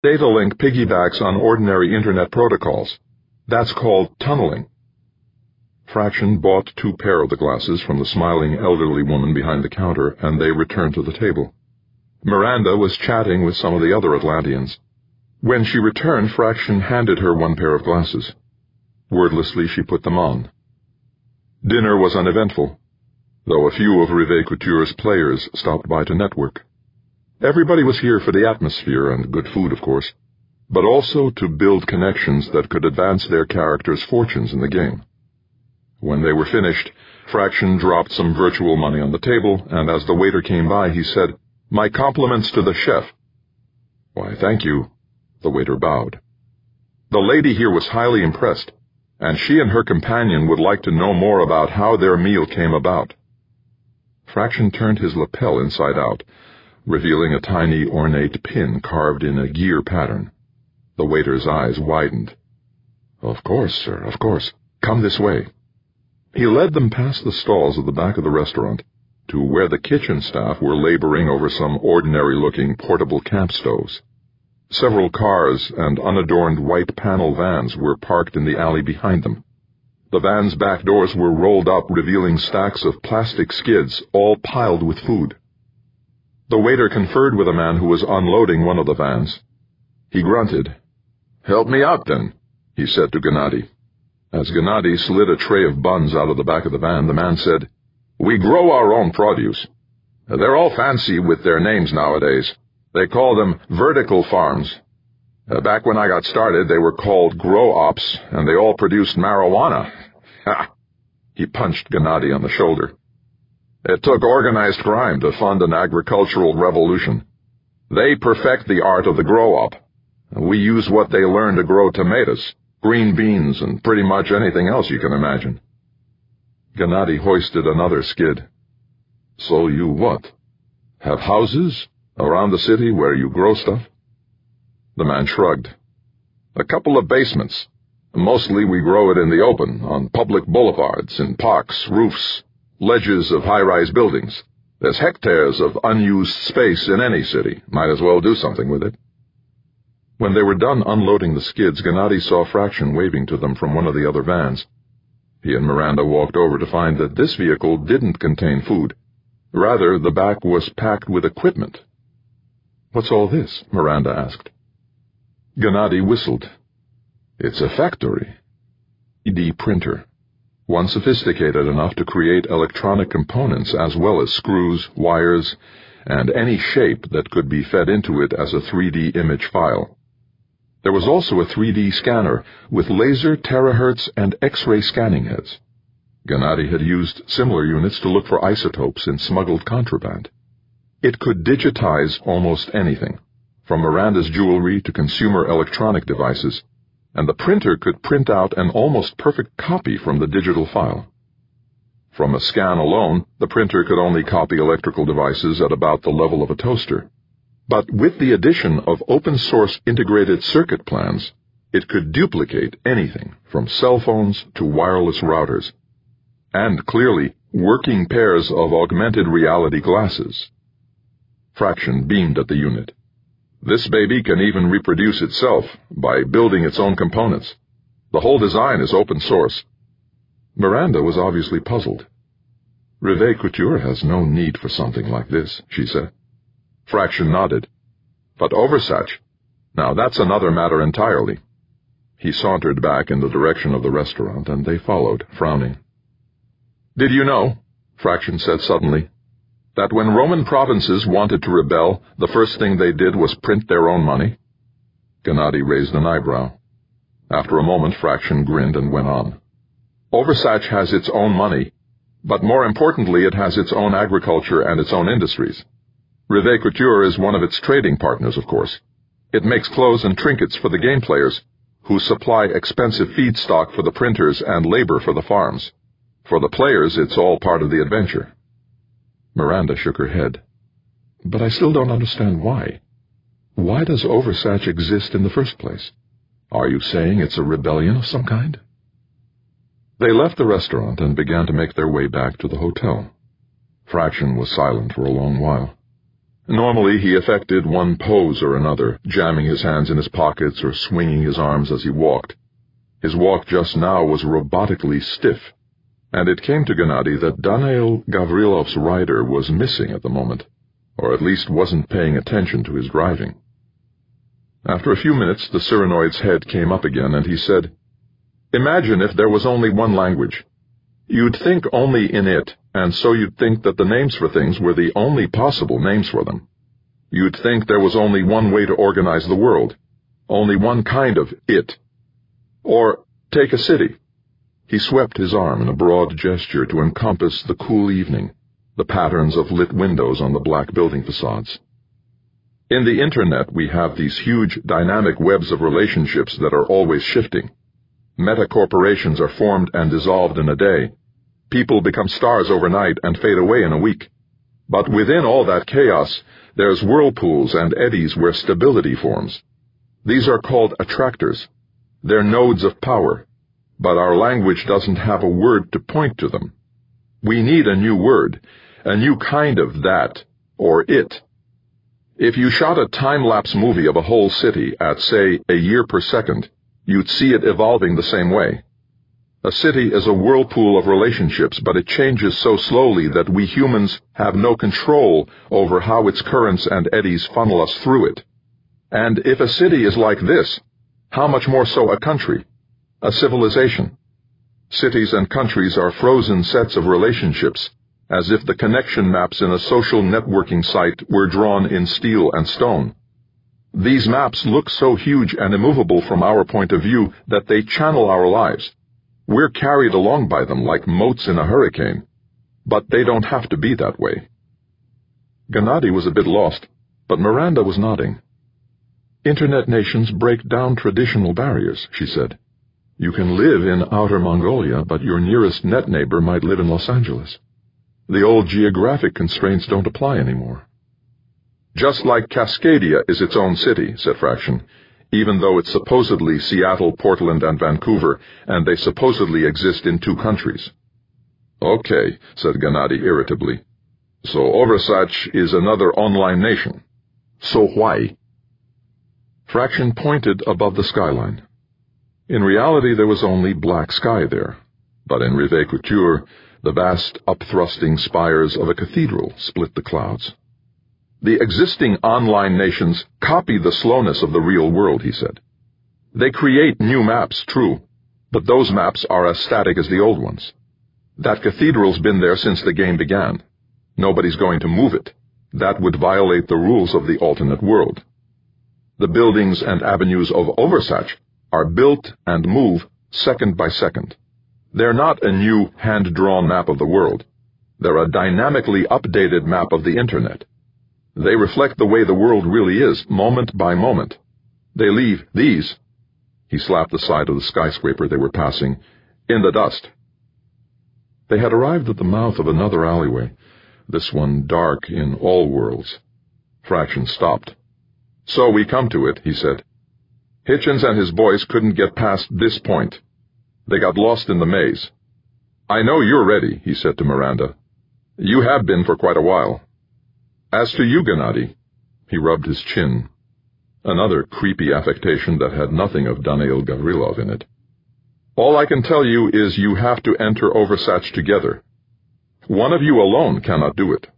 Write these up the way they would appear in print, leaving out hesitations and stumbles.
Data link piggybacks on ordinary Internet protocols. That's called tunneling. Fraction bought 2 pairs of the glasses from the smiling elderly woman behind the counter, and they returned to the table. Miranda was chatting with some of the other Atlanteans. When she returned, Fraction handed her 1 pair of glasses. Wordlessly, she put them on. Dinner was uneventful, though a few of Rivet Couture's players stopped by to network. Everybody was here for the atmosphere and good food, of course, but also to build connections that could advance their characters' fortunes in the game. When they were finished, Fraction dropped some virtual money on the table, and as the waiter came by, he said, "My compliments to the chef." "Why, thank you." The waiter bowed. "The lady here was highly impressed, and she and her companion would like to know more about how their meal came about." Fraction turned his lapel inside out, revealing a tiny ornate pin carved in a gear pattern. The waiter's eyes widened. "Of course, sir, of course. Come this way." He led them past the stalls at the back of the restaurant to where the kitchen staff were laboring over some ordinary-looking portable camp stoves. Several cars and unadorned white panel vans were parked in the alley behind them. The vans' back doors were rolled up, revealing stacks of plastic skids, all piled with food. The waiter conferred with a man who was unloading one of the vans. He grunted. "Help me out, then," he said to Gennady. As Gennady slid a tray of buns out of the back of the van, the man said, "We grow our own produce. They're all fancy with their names nowadays. They call them vertical farms. Back when I got started, they were called grow-ops, and they all produced marijuana." Ha! He punched Gennady on the shoulder. "It took organized crime to fund an agricultural revolution. They perfect the art of the grow-op. We use what they learn to grow tomatoes, green beans, and pretty much anything else you can imagine." Gennady hoisted another skid. "So you what? Have houses around the city where you grow stuff?" The man shrugged. "A couple of basements. Mostly we grow it in the open, on public boulevards, in parks, roofs, ledges of high-rise buildings. There's hectares of unused space in any city. Might as well do something with it." When they were done unloading the skids, Gennady saw Fraction waving to them from one of the other vans. He and Miranda walked over to find that this vehicle didn't contain food. Rather, the back was packed with equipment. "What's all this?" Miranda asked. Gennady whistled. "It's a factory. 3D printer. One sophisticated enough to create electronic components as well as screws, wires, and any shape that could be fed into it as a 3D image file. There was also a 3D scanner with laser, terahertz, and X-ray scanning heads. Gennady had used similar units to look for isotopes in smuggled contraband. It could digitize almost anything, from Miranda's jewelry to consumer electronic devices, and the printer could print out an almost perfect copy from the digital file. From a scan alone, the printer could only copy electrical devices at about the level of a toaster. But with the addition of open-source integrated circuit plans, it could duplicate anything from cell phones to wireless routers. And clearly, working pairs of augmented reality glasses. Fraction beamed at the unit. "This baby can even reproduce itself by building its own components. The whole design is open source." Miranda was obviously puzzled. "Rivet Couture has no need for something like this," she said. Fraction nodded. "But Oversatch, now that's another matter entirely." He sauntered back in the direction of the restaurant, and they followed, frowning. "Did you know," Fraction said suddenly, "that when Roman provinces wanted to rebel, the first thing they did was print their own money?" Gennady raised an eyebrow. After a moment, Fraction grinned and went on. "Oversatch has its own money, but more importantly, it has its own agriculture and its own industries. Rivet Couture is one of its trading partners, of course. It makes clothes and trinkets for the game players, who supply expensive feedstock for the printers and labor for the farms. For the players, it's all part of the adventure." Miranda shook her head. "But I still don't understand why. Why does Oversatch exist in the first place? Are you saying it's a rebellion of some kind?" They left the restaurant and began to make their way back to the hotel. Fraction was silent for a long while. Normally he affected one pose or another, jamming his hands in his pockets or swinging his arms as he walked. His walk just now was robotically stiff, and it came to Gennady that Daniil Gavrilov's rider was missing at the moment, or at least wasn't paying attention to his driving. After a few minutes, the Cyranoid's head came up again, and he said, "Imagine if there was only one language. You'd think only in it, and so you'd think that the names for things were the only possible names for them. You'd think there was only one way to organize the world, only one kind of it. Or take a city." He swept his arm in a broad gesture to encompass the cool evening, the patterns of lit windows on the black building facades. In the Internet, we have these huge, dynamic webs of relationships that are always shifting. Meta-corporations are formed and dissolved in a day. People become stars overnight and fade away in a week. But within all that chaos, there's whirlpools and eddies where stability forms. These are called attractors. They're nodes of power, but our language doesn't have a word to point to them. We need a new word, a new kind of that, or it. If you shot a time-lapse movie of a whole city at, say, a year per second, you'd see it evolving the same way. A city is a whirlpool of relationships, but it changes so slowly that we humans have no control over how its currents and eddies funnel us through it. And if a city is like this, how much more so a country, a civilization? Cities and countries are frozen sets of relationships, as if the connection maps in a social networking site were drawn in steel and stone. These maps look so huge and immovable from our point of view that they channel our lives. We're carried along by them like motes in a hurricane, but they don't have to be that way. Gennady was a bit lost, but Miranda was nodding. "Internet nations break down traditional barriers," she said. "You can live in Outer Mongolia, but your nearest net neighbor might live in Los Angeles. The old geographic constraints don't apply anymore." "Just like Cascadia is its own city," said Fraction, "even though it's supposedly Seattle, Portland, and Vancouver, and they supposedly exist in two countries." "Okay," said Gennady irritably. "So Oversatch is another online nation. So why?" Fraction pointed above the skyline. In reality, there was only black sky there, but in Rive Couture, the vast, up-thrusting spires of a cathedral split the clouds. "The existing online nations copy the slowness of the real world," he said. "They create new maps, true, but those maps are as static as the old ones. That cathedral's been there since the game began. Nobody's going to move it. That would violate the rules of the alternate world. The buildings and avenues of Oversatch are built and move second by second. They're not a new, hand-drawn map of the world. They're a dynamically updated map of the Internet. They reflect the way the world really is, moment by moment. They leave these," he slapped the side of the skyscraper they were passing, "in the dust." They had arrived at the mouth of another alleyway, this one dark in all worlds. Fraction stopped. "So we come to it," he said. "Hitchens and his boys couldn't get past this point. They got lost in the maze. I know you're ready," he said to Miranda. "You have been for quite a while. As to you, Gennady," he rubbed his chin, another creepy affectation that had nothing of Daniil Gavrilov in it. "All I can tell you is you have to enter Oversatch together. One of you alone cannot do it."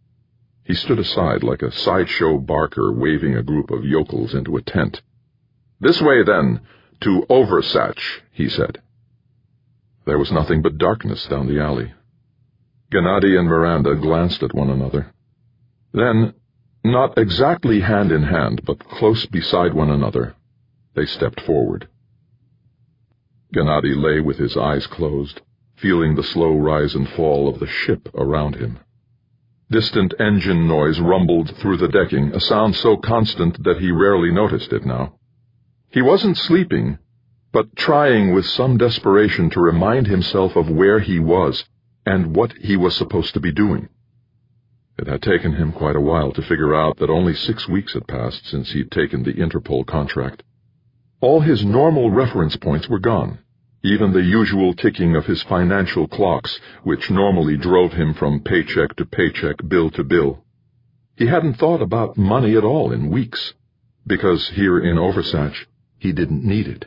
He stood aside like a sideshow barker waving a group of yokels into a tent. "This way, then, to Oversatch," he said. There was nothing but darkness down the alley. Gennady and Miranda glanced at one another. Then, not exactly hand in hand, but close beside one another, they stepped forward. Gennady lay with his eyes closed, feeling the slow rise and fall of the ship around him. Distant engine noise rumbled through the decking, a sound so constant that he rarely noticed it now. He wasn't sleeping, but trying with some desperation to remind himself of where he was and what he was supposed to be doing. It had taken him quite a while to figure out that only 6 weeks had passed since he'd taken the Interpol contract. All his normal reference points were gone, even the usual ticking of his financial clocks, which normally drove him from paycheck to paycheck, bill to bill. He hadn't thought about money at all in weeks, because here in Oversatch, he didn't need it.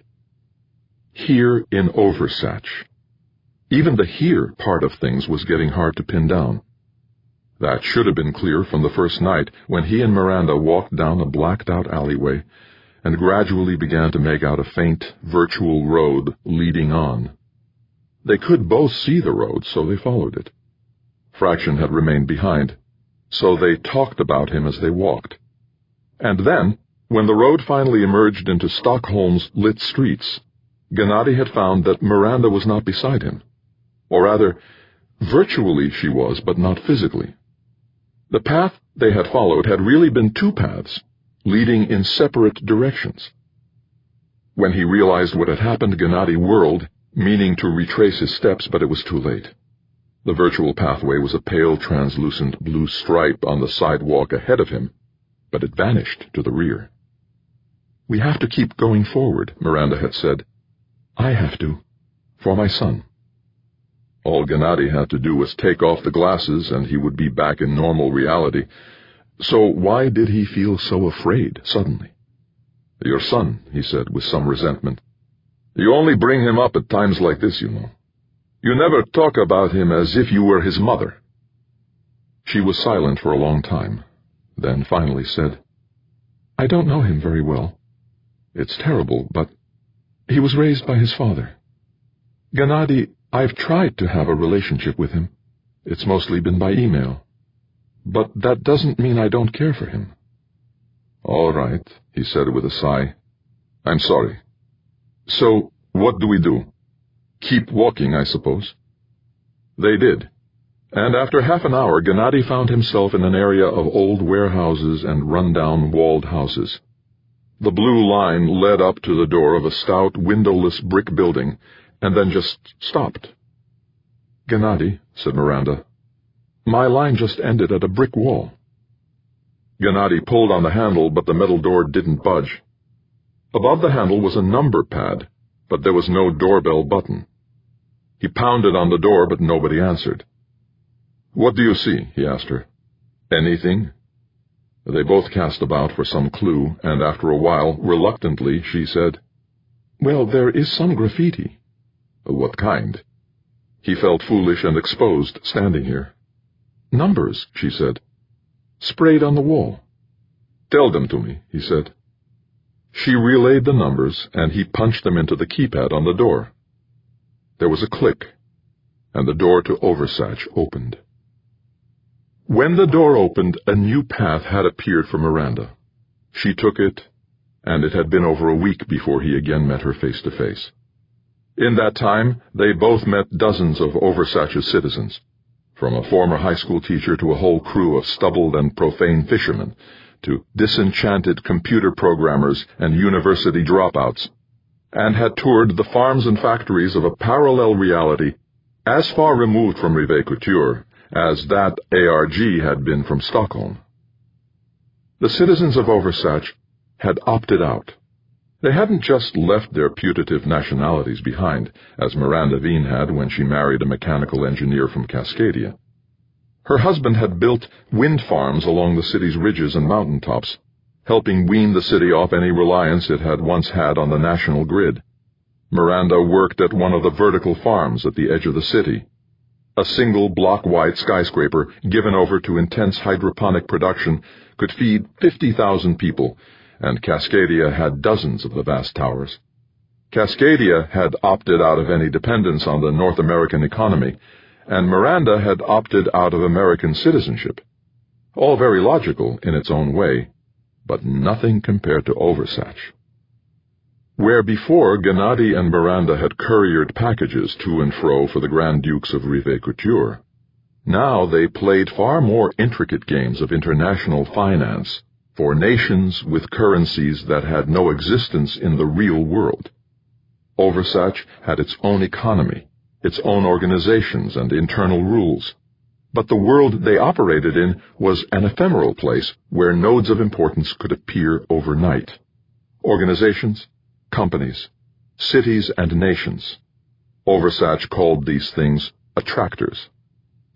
Here in Oversatch. Even the here part of things was getting hard to pin down. That should have been clear from the first night when he and Miranda walked down a blacked-out alleyway and gradually began to make out a faint, virtual road leading on. They could both see the road, so they followed it. Fraction had remained behind, so they talked about him as they walked. And then, when the road finally emerged into Stockholm's lit streets, Gennady had found that Miranda was not beside him. Or rather, virtually she was, but not physically. The path they had followed had really been two paths, leading in separate directions. When he realized what had happened, Gennady whirled, meaning to retrace his steps, but it was too late. The virtual pathway was a pale, translucent blue stripe on the sidewalk ahead of him, but it vanished to the rear. "We have to keep going forward," Miranda had said. "I have to, for my son." All Gennady had to do was take off the glasses and he would be back in normal reality. So why did he feel so afraid suddenly? "Your son," he said with some resentment. "You only bring him up at times like this, you know. You never talk about him as if you were his mother." She was silent for a long time, then finally said, "I don't know him very well. It's terrible, but he was raised by his father. Gennady, I've tried to have a relationship with him. It's mostly been by email. But that doesn't mean I don't care for him." "All right," he said with a sigh. "I'm sorry. So, what do we do? Keep walking, I suppose." They did, and after half an hour Gennady found himself in an area of old warehouses and run-down walled houses. The blue line led up to the door of a stout, windowless brick building, and then just stopped. "Gennady," said Miranda, "my line just ended at a brick wall." Gennady pulled on the handle, but the metal door didn't budge. Above the handle was a number pad, but there was no doorbell button. He pounded on the door, but nobody answered. "What do you see?" he asked her. "Anything?" They both cast about for some clue, and after a while, reluctantly, she said, "Well, there is some graffiti." "What kind?" He felt foolish and exposed, standing here. "Numbers," she said. "Sprayed on the wall." "Tell them to me," he said. She relayed the numbers, and he punched them into the keypad on the door. There was a click, and the door to Oversatch opened. When the door opened, a new path had appeared for Miranda. She took it, and it had been over a week before he again met her face to face. In that time, they both met dozens of Oversatch's citizens, from a former high school teacher to a whole crew of stubbled and profane fishermen, to disenchanted computer programmers and university dropouts, and had toured the farms and factories of a parallel reality as far removed from Rive Couture as that ARG had been from Stockholm. The citizens of Oversatch had opted out. They hadn't just left their putative nationalities behind, as Miranda Veen had when she married a mechanical engineer from Cascadia. Her husband had built wind farms along the city's ridges and mountaintops, helping wean the city off any reliance it had once had on the national grid. Miranda worked at one of the vertical farms at the edge of the city, a single block-wide skyscraper given over to intense hydroponic production could feed 50,000 people, and Cascadia had dozens of the vast towers. Cascadia had opted out of any dependence on the North American economy, and Miranda had opted out of American citizenship. All very logical in its own way, but nothing compared to Oversatch. Where before Gennady and Miranda had couriered packages to and fro for the Grand Dukes of Rive Couture, now they played far more intricate games of international finance for nations with currencies that had no existence in the real world. Oversatch had its own economy, its own organizations and internal rules, but the world they operated in was an ephemeral place where nodes of importance could appear overnight. Organizations, companies, cities and nations. Oversatch called these things attractors.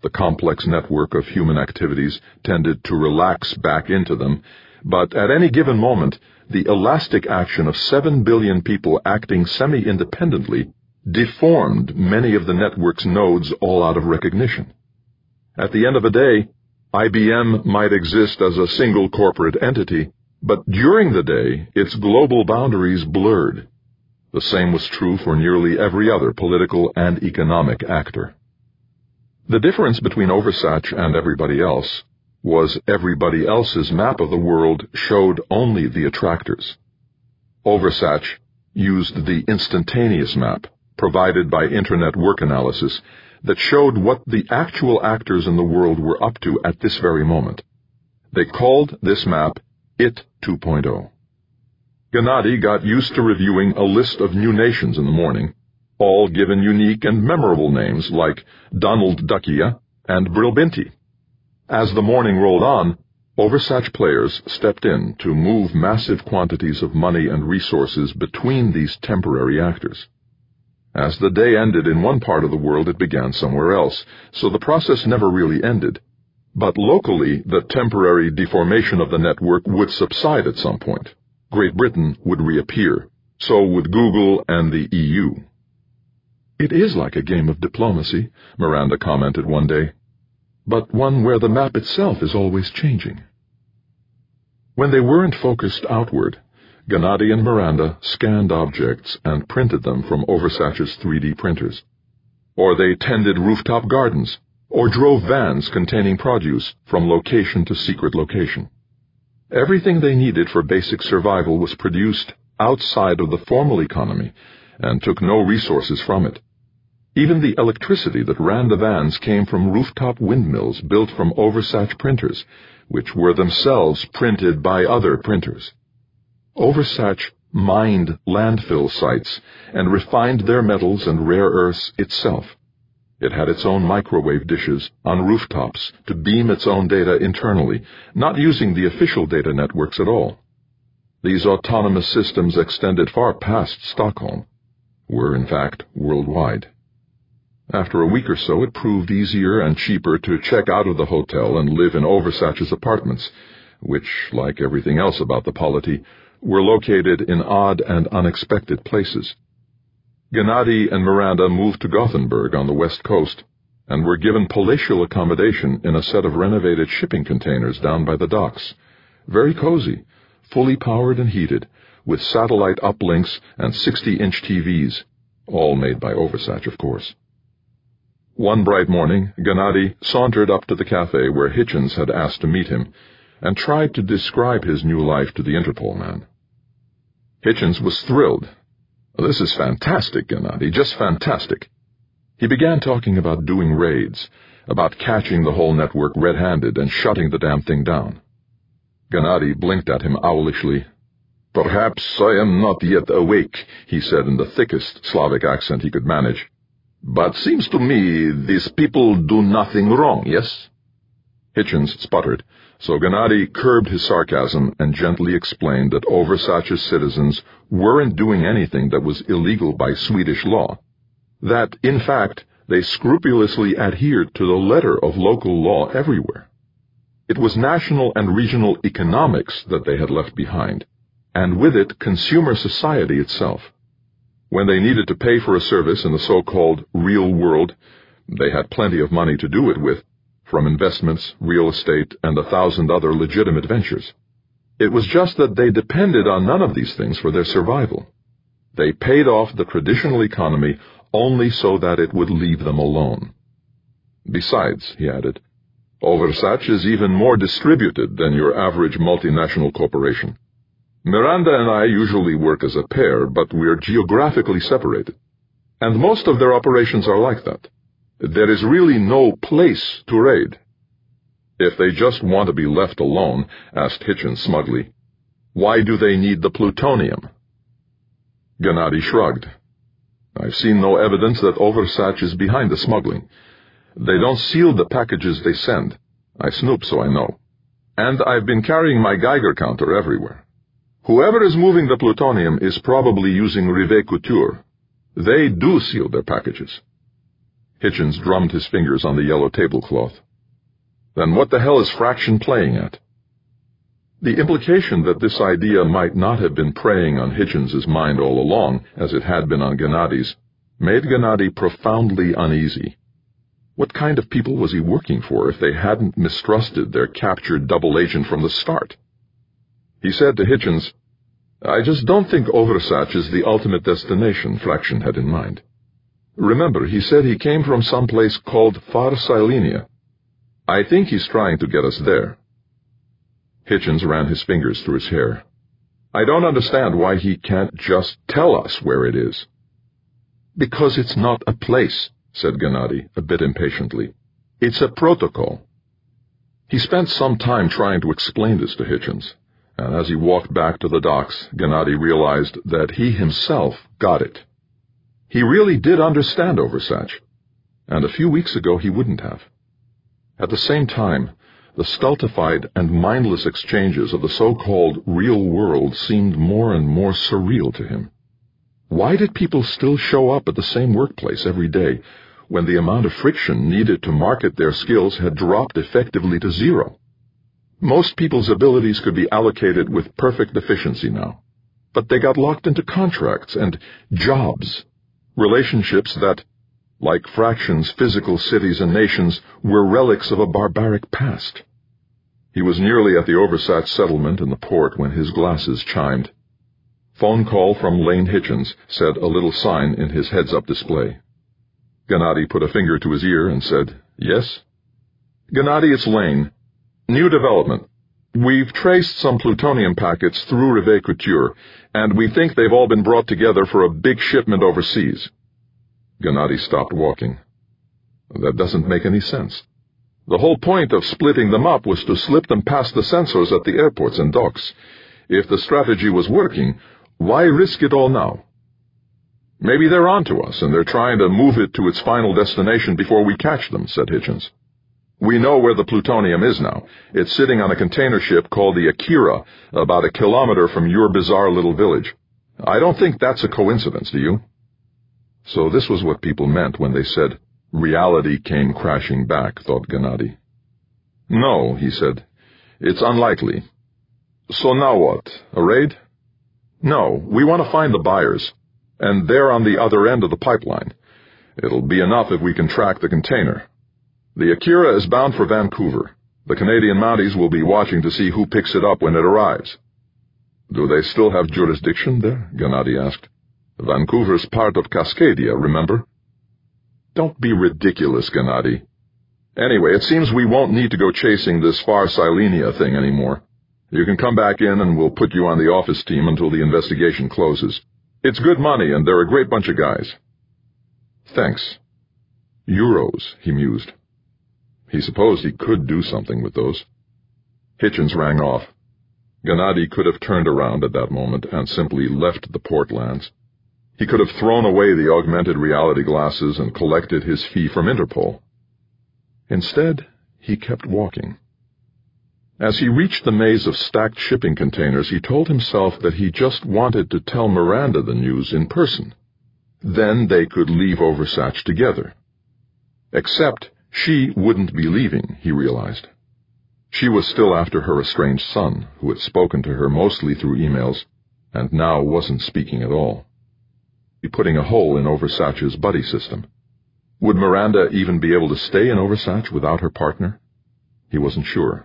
The complex network of human activities tended to relax back into them, but at any given moment, the elastic action of 7 billion people acting semi-independently deformed many of the network's nodes all out of recognition. At the end of the day, IBM might exist as a single corporate entity, but during the day, its global boundaries blurred. The same was true for nearly every other political and economic actor. The difference between Oversatch and everybody else was everybody else's map of the world showed only the attractors. Oversatch used the instantaneous map, provided by Internet work analysis, that showed what the actual actors in the world were up to at this very moment. They called this map IT 2.0. Gennady got used to reviewing a list of new nations in the morning, all given unique and memorable names like Donald Duckia and Brilbinti. As the morning rolled on, Oversatch players stepped in to move massive quantities of money and resources between these temporary actors. As the day ended in one part of the world, it began somewhere else, so the process never really ended. But locally, the temporary deformation of the network would subside at some point. Great Britain would reappear. So would Google and the EU. "It is like a game of diplomacy," Miranda commented one day, "but one where the map itself is always changing." When they weren't focused outward, Gennady and Miranda scanned objects and printed them from Oversatch's 3D printers. Or they tended rooftop gardens, or drove vans containing produce from location to secret location. Everything they needed for basic survival was produced outside of the formal economy and took no resources from it. Even the electricity that ran the vans came from rooftop windmills built from Oversatch printers, which were themselves printed by other printers. Oversatch mined landfill sites and refined their metals and rare earths itself. It had its own microwave dishes on rooftops to beam its own data internally, not using the official data networks at all. These autonomous systems extended far past Stockholm, were in fact worldwide. After a week or so, it proved easier and cheaper to check out of the hotel and live in Oversatch's apartments, which, like everything else about the polity, were located in odd and unexpected places. Gennady and Miranda moved to Gothenburg on the west coast and were given palatial accommodation in a set of renovated shipping containers down by the docks. Very cozy, fully powered and heated, with satellite uplinks and 60-inch TVs, all made by Oversatch, of course. One bright morning, Gennady sauntered up to the cafe where Hitchens had asked to meet him and tried to describe his new life to the Interpol man. Hitchens was thrilled. "This is fantastic, Gennady, just fantastic." He began talking about doing raids, about catching the whole network red-handed and shutting the damn thing down. Gennady blinked at him owlishly. "Perhaps I am not yet awake," he said in the thickest Slavic accent he could manage. "But seems to me these people do nothing wrong, yes?" Hitchens sputtered, so Gennady curbed his sarcasm and gently explained that Oversatch's citizens weren't doing anything that was illegal by Swedish law, that, in fact, they scrupulously adhered to the letter of local law everywhere. It was national and regional economics that they had left behind, and with it consumer society itself. When they needed to pay for a service in the so-called real world, they had plenty of money to do it with, from investments, real estate, and 1,000 other legitimate ventures. It was just that they depended on none of these things for their survival. They paid off the traditional economy only so that it would leave them alone. Besides, he added, Oversatch is even more distributed than your average multinational corporation. Miranda and I usually work as a pair, but we're geographically separated. And most of their operations are like that. There is really no place to raid. If they just want to be left alone, asked Hitchens smugly, why do they need the plutonium? Gennady shrugged. I've seen no evidence that Oversatch is behind the smuggling. They don't seal the packages they send. I snoop, so I know. And I've been carrying my Geiger counter everywhere. Whoever is moving the plutonium is probably using Rivet Couture. They do seal their packages. Hitchens drummed his fingers on the yellow tablecloth. Then what the hell is Fraction playing at? The implication that this idea might not have been preying on Hitchens's mind all along, as it had been on Gennady's, made Gennady profoundly uneasy. What kind of people was he working for if they hadn't mistrusted their captured double agent from the start? He said to Hitchens, "I just don't think Oversatch is the ultimate destination Fraction had in mind. Remember, he said he came from some place called Far Silenia. I think he's trying to get us there." Hitchens ran his fingers through his hair. "I don't understand why he can't just tell us where it is." "Because it's not a place," said Gennady, a bit impatiently. "It's a protocol." He spent some time trying to explain this to Hitchens, and as he walked back to the docks, Gennady realized that he himself got it. He really did understand Oversatch, and a few weeks ago he wouldn't have. At the same time, the stultified and mindless exchanges of the so-called real world seemed more and more surreal to him. Why did people still show up at the same workplace every day, when the amount of friction needed to market their skills had dropped effectively to zero? Most people's abilities could be allocated with perfect efficiency now, but they got locked into contracts and jobs, relationships that, like Fraction's physical cities and nations, were relics of a barbaric past. He was nearly at the Oversatch settlement in the port when his glasses chimed. "Phone call from Lane Hitchens," said a little sign in his heads-up display. Gennady put a finger to his ear and said, "Yes?" "Gennady, it's Lane. New development. We've traced some plutonium packets through Rivet Couture, and we think they've all been brought together for a big shipment overseas." Gennady stopped walking. "That doesn't make any sense. The whole point of splitting them up was to slip them past the sensors at the airports and docks. If the strategy was working, why risk it all now?" "Maybe they're onto us, and they're trying to move it to its final destination before we catch them," said Hitchens. "We know where the plutonium is now. It's sitting on a container ship called the Akira, about 1 kilometer from your bizarre little village. I don't think that's a coincidence, do you?" So this was what people meant when they said, "Reality came crashing back," thought Gennady. "No," he said. "It's unlikely." "So now what? A raid?" "No, we want to find the buyers, and they're on the other end of the pipeline. It'll be enough if we can track the container. The Akira is bound for Vancouver. The Canadian Mounties will be watching to see who picks it up when it arrives." "Do they still have jurisdiction there?" Gennady asked. "Vancouver's part of Cascadia, remember?" "Don't be ridiculous, Gennady. Anyway, it seems we won't need to go chasing this Far Silenia thing anymore. You can come back in and we'll put you on the office team until the investigation closes. It's good money and they're a great bunch of guys." "Thanks." Euros, he mused. He supposed he could do something with those. Hitchens rang off. Gennady could have turned around at that moment and simply left the Portlands. He could have thrown away the augmented reality glasses and collected his fee from Interpol. Instead, he kept walking. As he reached the maze of stacked shipping containers, he told himself that he just wanted to tell Miranda the news in person. Then they could leave Oversatch together. Except she wouldn't be leaving, he realized. She was still after her estranged son, who had spoken to her mostly through emails, and now wasn't speaking at all. Be putting a hole in Oversatch's buddy system. Would Miranda even be able to stay in Oversatch without her partner? He wasn't sure.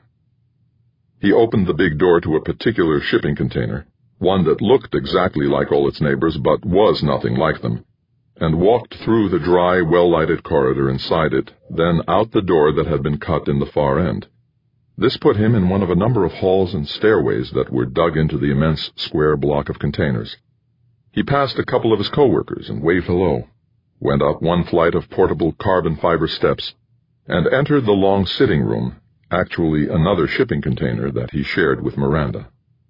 He opened the big door to a particular shipping container, one that looked exactly like all its neighbors but was nothing like them, and walked through the dry, well-lighted corridor inside it, then out the door that had been cut in the far end. This put him in one of a number of halls and stairways that were dug into the immense square block of containers. He passed a couple of his co-workers and waved hello, went up one flight of portable carbon fiber steps, and entered the long sitting room, actually another shipping container that he shared with Miranda.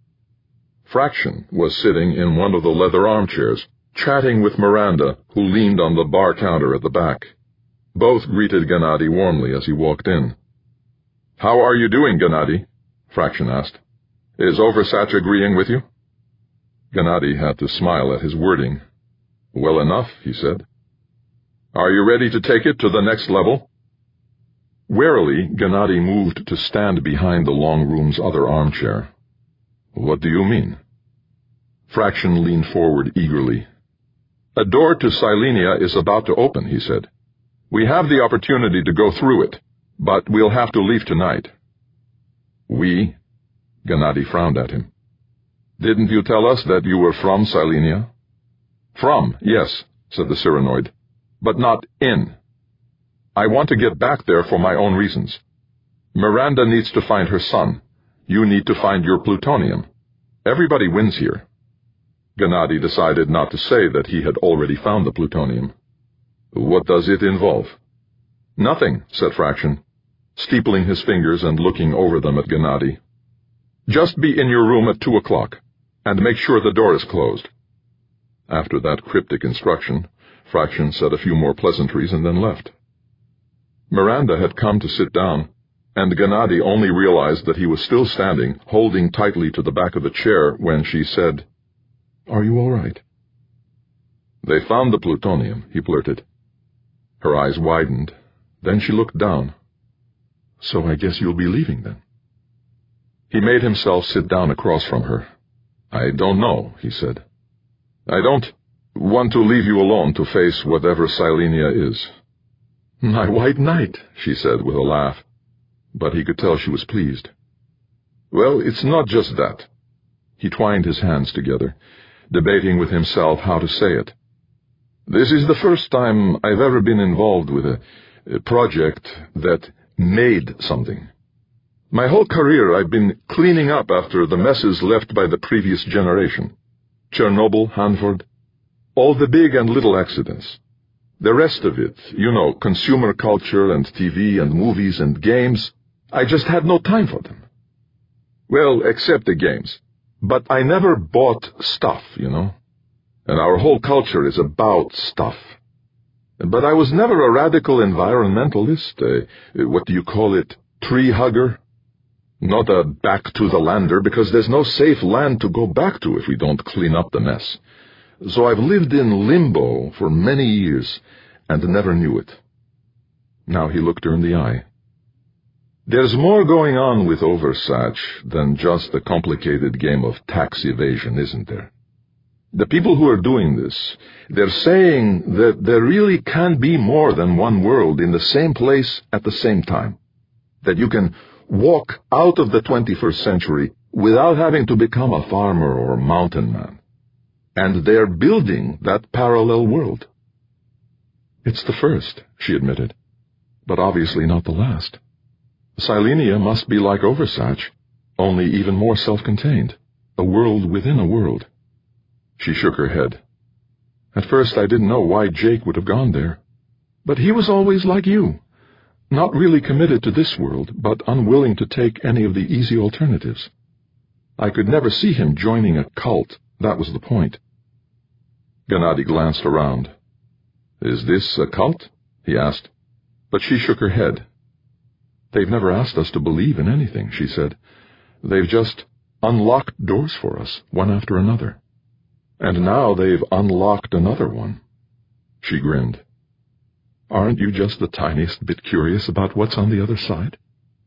Fraction was sitting in one of the leather armchairs, chatting with Miranda, who leaned on the bar counter at the back. Both greeted Gennady warmly as he walked in. "How are you doing, Gennady?" Fraction asked. "Is Oversatch agreeing with you?" Gennady had to smile at his wording. "Well enough," he said. Are you ready to take it to the next level? Warily, Gennady moved to stand behind the long room's other armchair. What do you mean? Fraction leaned forward eagerly. A door to Silenia is about to open, he said. We have the opportunity to go through it, but we'll have to leave tonight. We? Gennady frowned at him. Didn't you tell us that you were from Silenia? From, yes, said the Cyranoid, but not in. I want to get back there for my own reasons. Miranda needs to find her son. You need to find your plutonium. Everybody wins here. Gennady decided not to say that he had already found the plutonium. What does it involve? Nothing, said Fraction, steepling his fingers and looking over them at Gennady. Just be in your room at 2 o'clock, and make sure the door is closed. After that cryptic instruction, Fraction said a few more pleasantries and then left. Miranda had come to sit down, and Gennady only realized that he was still standing, holding tightly to the back of the chair, when she said, Are you all right? They found the plutonium, he blurted. Her eyes widened. Then she looked down. So I guess you'll be leaving then. He made himself sit down across from her. I don't know, he said. I don't want to leave you alone to face whatever Silenia is. My white knight, she said with a laugh, but he could tell she was pleased. Well, it's not just that. He twined his hands together, debating with himself how to say it. This is the first time I've ever been involved with a project that made something. My whole career I've been cleaning up after the messes left by the previous generation. Chernobyl, Hanford, all the big and little accidents. The rest of it, consumer culture and TV and movies and games, I just had no time for them. Well, except the games. But I never bought stuff, And our whole culture is about stuff. But I was never a radical environmentalist, tree hugger. Not a back-to-the-lander, because there's no safe land to go back to if we don't clean up the mess. So I've lived in limbo for many years, and never knew it. Now he looked her in the eye. There's more going on with Oversatch than just a complicated game of tax evasion, isn't there? The people who are doing this, they're saying that there really can be more than one world in the same place at the same time. That you can walk out of the 21st century without having to become a farmer or a mountain man. And they're building that parallel world. It's the first, she admitted, but obviously not the last. Silenia must be like Oversatch, only even more self-contained, a world within a world. She shook her head. At first I didn't know why Jake would have gone there, but he was always like you, not really committed to this world, but unwilling to take any of the easy alternatives. I could never see him joining a cult, that was the point. Gennady glanced around. Is this a cult? He asked, but she shook her head. They've never asked us to believe in anything, she said. They've just unlocked doors for us, one after another. And now they've unlocked another one. She grinned. Aren't you just the tiniest bit curious about what's on the other side?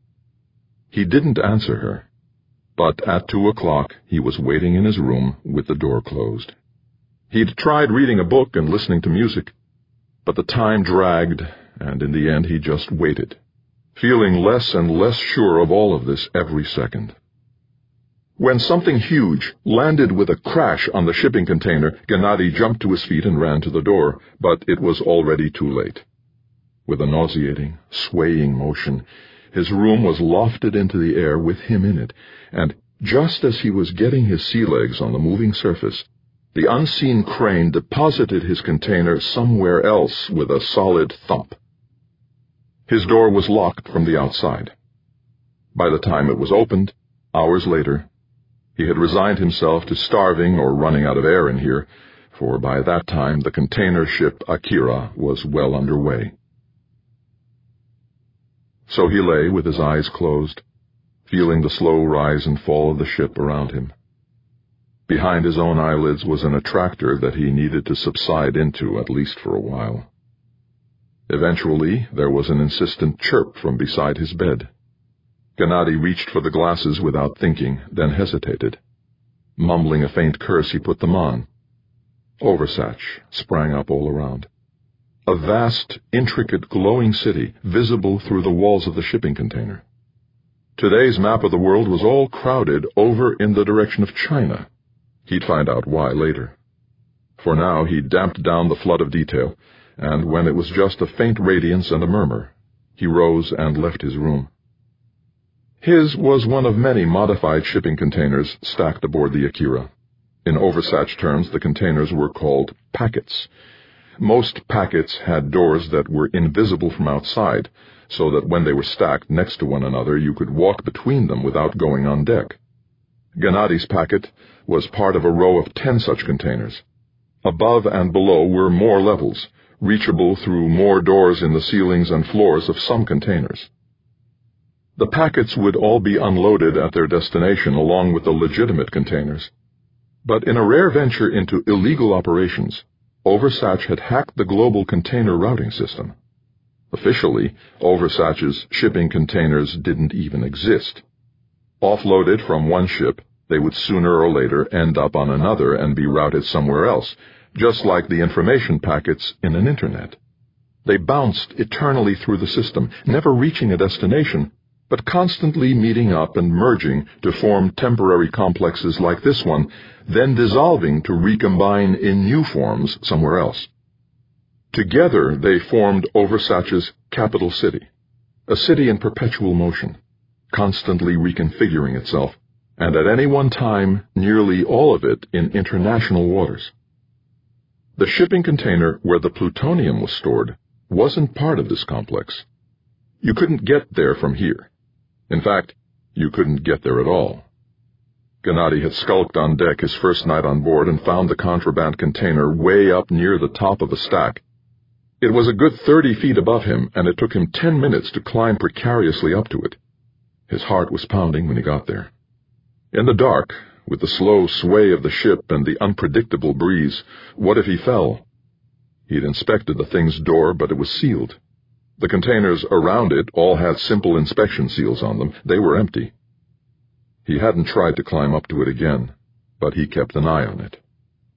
He didn't answer her, but at 2 o'clock he was waiting in his room with the door closed. He'd tried reading a book and listening to music, but the time dragged, and in the end he just waited, feeling less and less sure of all of this every second. When something huge landed with a crash on the shipping container, Gennady jumped to his feet and ran to the door, but it was already too late. With a nauseating, swaying motion, his room was lofted into the air with him in it, and just as he was getting his sea legs on the moving surface, the unseen crane deposited his container somewhere else with a solid thump. His door was locked from the outside. By the time it was opened, hours later, he had resigned himself to starving or running out of air in here, for by that time the container ship Akira was well underway. So he lay with his eyes closed, feeling the slow rise and fall of the ship around him. Behind his own eyelids was an attractor that he needed to subside into, at least for a while. Eventually, there was an insistent chirp from beside his bed. Gennady reached for the glasses without thinking, then hesitated. Mumbling a faint curse, he put them on. Oversatch sprang up all around. A vast, intricate, glowing city, visible through the walls of the shipping container. Today's map of the world was all crowded over in the direction of China. He'd find out why later. For now, he damped down the flood of detail, and when it was just a faint radiance and a murmur, he rose and left his room. His was one of many modified shipping containers stacked aboard the Akira. In Oversatch terms, the containers were called packets. Most packets had doors that were invisible from outside, so that when they were stacked next to one another you could walk between them without going on deck. Gennady's packet was part of a row of 10 such containers. Above and below were more levels, reachable through more doors in the ceilings and floors of some containers. The packets would all be unloaded at their destination along with the legitimate containers. But in a rare venture into illegal operations, Oversatch had hacked the global container routing system. Officially, Oversatch's shipping containers didn't even exist. Offloaded from one ship, they would sooner or later end up on another and be routed somewhere else, just like the information packets in an internet. They bounced eternally through the system, never reaching a destination, but constantly meeting up and merging to form temporary complexes like this one, then dissolving to recombine in new forms somewhere else. Together they formed Oversatch's capital city, a city in perpetual motion, constantly reconfiguring itself, and at any one time nearly all of it in international waters. The shipping container where the plutonium was stored wasn't part of this complex. You couldn't get there from here. In fact, you couldn't get there at all. Gennady had skulked on deck his first night on board and found the contraband container way up near the top of a stack. It was a good 30 feet above him, and it took him 10 minutes to climb precariously up to it. His heart was pounding when he got there. In the dark, with the slow sway of the ship and the unpredictable breeze, what if he fell? He'd inspected the thing's door, but it was sealed. The containers around it all had simple inspection seals on them. They were empty. He hadn't tried to climb up to it again, but he kept an eye on it.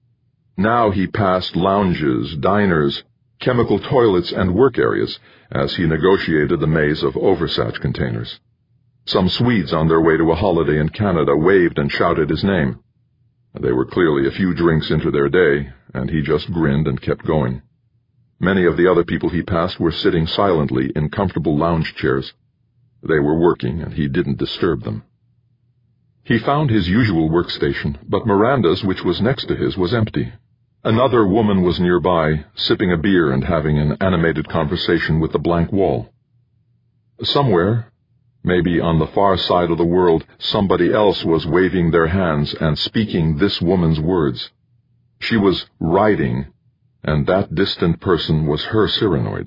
Now he passed lounges, diners, chemical toilets, and work areas as he negotiated the maze of Oversatch containers. Some Swedes on their way to a holiday in Canada waved and shouted his name. They were clearly a few drinks into their day, and he just grinned and kept going. Many of the other people he passed were sitting silently in comfortable lounge chairs. They were working, and he didn't disturb them. He found his usual workstation, but Miranda's, which was next to his, was empty. Another woman was nearby, sipping a beer and having an animated conversation with the blank wall. Somewhere, maybe on the far side of the world, somebody else was waving their hands and speaking this woman's words. She was riding, and that distant person was her Cyranoid.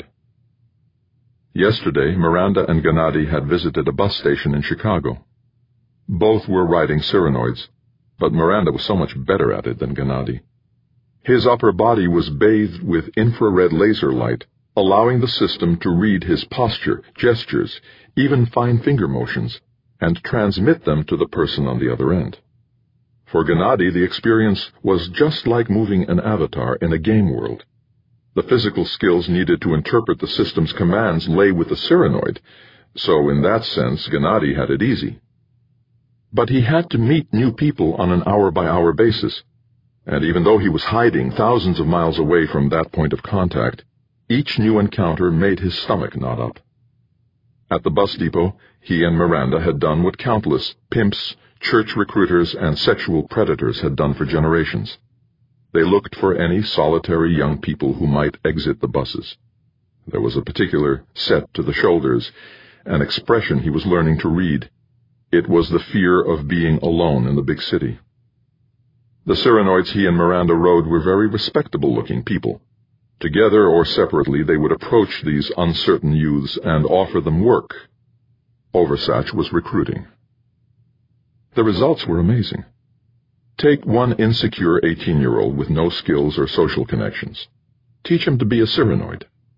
Yesterday, Miranda and Gennady had visited a bus station in Chicago. Both were riding Cyranoids, but Miranda was so much better at it than Gennady. His upper body was bathed with infrared laser light, allowing the system to read his posture, gestures, even fine finger motions, and transmit them to the person on the other end. For Gennady, the experience was just like moving an avatar in a game world. The physical skills needed to interpret the system's commands lay with the Cyranoid, so in that sense Gennady had it easy. But he had to meet new people on an hour-by-hour basis, and even though he was hiding thousands of miles away from that point of contact, each new encounter made his stomach knot up. At the bus depot, he and Miranda had done what countless pimps, church recruiters, and sexual predators had done for generations. They looked for any solitary young people who might exit the buses. There was a particular set to the shoulders, an expression he was learning to read. It was the fear of being alone in the big city. The Cyranoids he and Miranda rode were very respectable-looking people. Together or separately, they would approach these uncertain youths and offer them work. Oversatch was recruiting. The results were amazing. Take one insecure 18-year-old with no skills or social connections. Teach him to be a Cyranoid.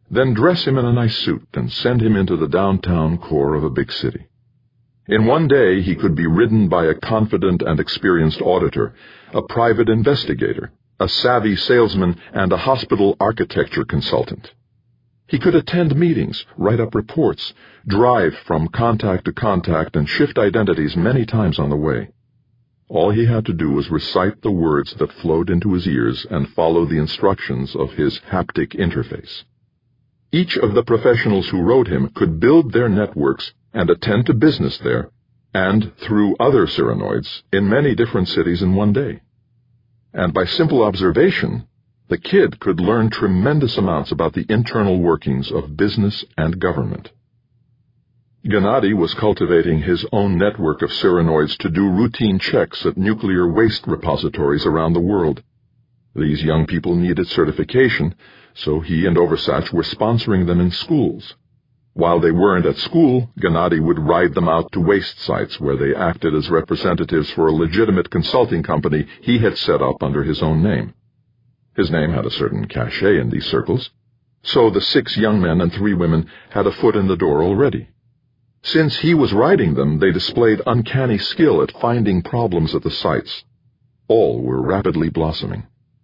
then dress him in a nice suit and send him into the downtown core of a big city. In one day he could be ridden by a confident and experienced auditor, a private investigator, a savvy salesman, and a hospital architecture consultant. He could attend meetings, write up reports, drive from contact to contact, and shift identities many times on the way. All he had to do was recite the words that flowed into his ears and follow the instructions of his haptic interface. Each of the professionals who wrote him could build their networks and attend to business there, and through other Cyranoids, in many different cities in one day. And by simple observation, the kid could learn tremendous amounts about the internal workings of business and government. Gennady was cultivating his own network of Cyranoids to do routine checks at nuclear waste repositories around the world. These young people needed certification, so he and Oversatch were sponsoring them in schools. While they weren't at school, Gennady would ride them out to waste sites where they acted as representatives for a legitimate consulting company he had set up under his own name. His name had a certain cachet in these circles, so the 6 young men and 3 women had a foot in the door already. Since he was riding them, they displayed uncanny skill at finding problems at the sites. All were rapidly blossoming.